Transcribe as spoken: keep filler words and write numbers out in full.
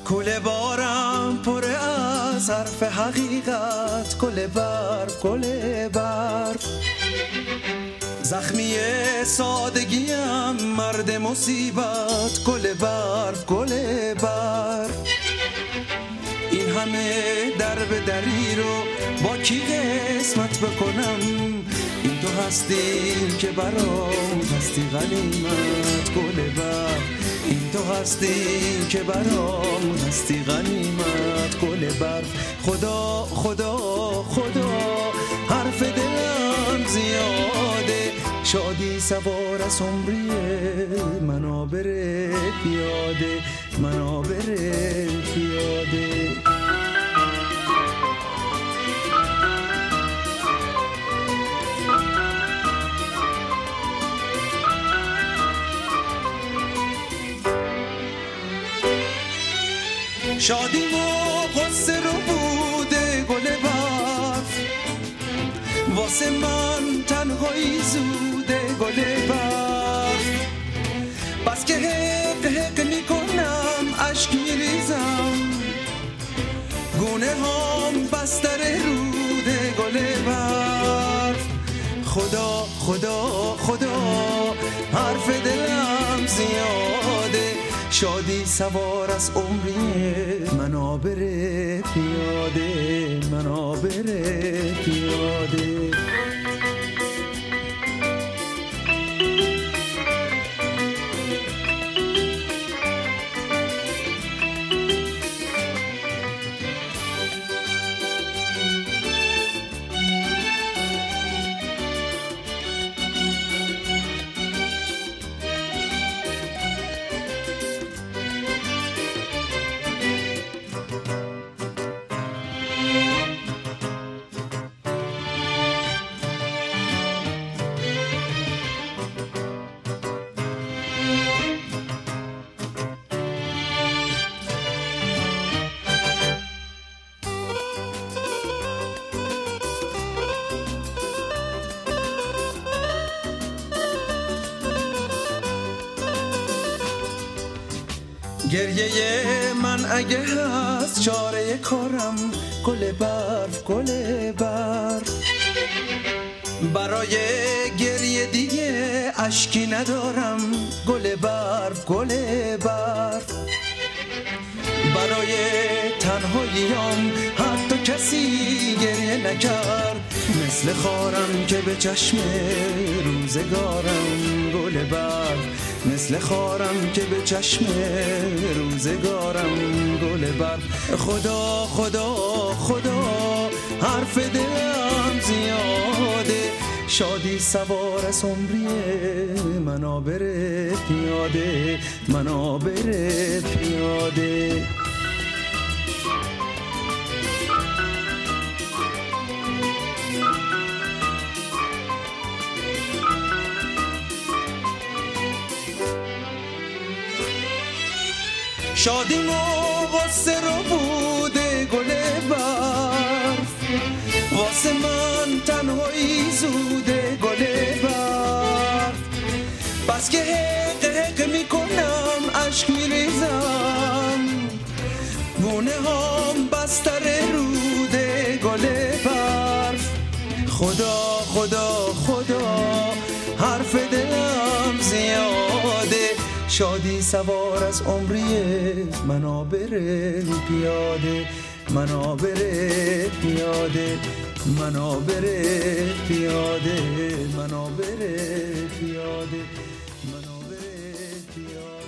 کوله بارم پر از حرف حقیقت، گل برف گل برف. زخمی سادگیم مرد مصیبت، گل برف گل برف. این همه در به دری رو با کی قسمت بکنم؟ این تو هستی که برام هستی غنیمت، گل برف. این تو هستی که برام هستی غنیمت، گل برف. خدا خدا خدا حرف دلم زیاده، شادی سوار از عمریه، منو بره پیاده، منو بره پیاده. شادی و قصه رو بوده گل برف، واسه من تنهایی زوده گل برف. بس که حق حق میکنم اشک میریزم، گونه هم بستر روده گل برف. خدا خدا خدا حرف دلم زیاده، شادی سوار از عمریه، منو بره پیاده، منو بره پیاده. گریه من اگه هست چاره کارم، گل برف گل برف. برای گریه دیگه اشکی ندارم، گل برف گل برف. برای تنهاییام حتی کسی گریه نکرد، مثل خارم که به چشم روزگارم، گل برف. مثل خارم که به چشم روزگارم، گل برف. خدا خدا خدا حرف دلم زیاده، شادی سوار از عمریه، منو بره پیاده، منو بره پیاده. شادی و غصه رو بوده گل برف، واسه من تنهایی زوده گل برف. بس که حق حق میکنم اشک میریزم، گونه هم بستر روده گل برف. خدا خدا خدا حرف دلم زیاده، شادی سوار از عمریه، منو بره پیاده، منو بره پیاده، منو بره پیاده، منو بره پیاده، منو بره پیاده.